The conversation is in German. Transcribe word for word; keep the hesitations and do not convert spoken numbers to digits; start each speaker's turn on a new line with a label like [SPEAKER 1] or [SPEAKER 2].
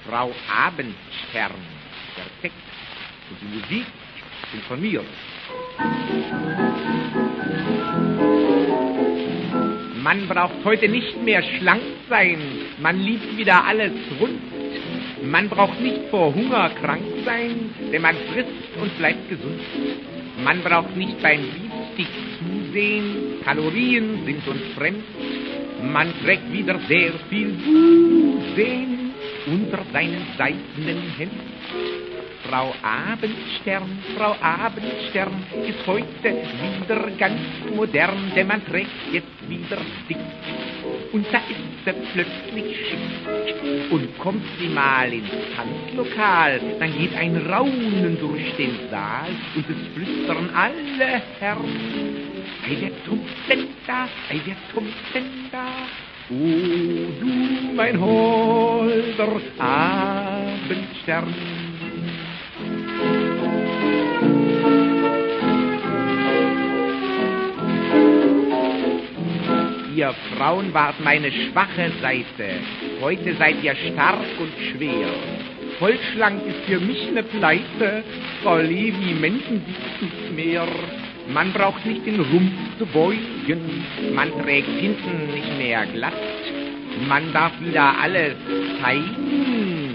[SPEAKER 1] Frau Abendstern. Der Text und die Musik sind von mir. Man braucht heute nicht mehr schlank sein, man liebt wieder alles rund. Man braucht nicht vor Hunger krank sein, denn man frisst und bleibt gesund. Man braucht nicht beim Beefstick zusehen, Kalorien sind uns fremd. Man trägt wieder sehr viel Busen unter seinen seidenen Hemd. Frau Abendstern, Frau Abendstern ist heute wieder ganz modern, denn man trägt jetzt wieder dick. Und da ist sie plötzlich schick. Und kommt sie mal ins Tanzlokal, dann geht ein Raunen durch den Saal und es flüstern alle Herren. Ei, wer tummt denn da? Ei, wer tummt denn da? Oh, du, mein holder Abendstern. Ihr Frauen wart meine schwache Seite, heute seid ihr stark und schwer. Vollschlank ist für mich ne Pleite, Frau Levi, Menschen gibt's nicht mehr. Man braucht nicht den Rumpf zu beugen, man trägt hinten nicht mehr glatt. Man darf wieder alles zeigen,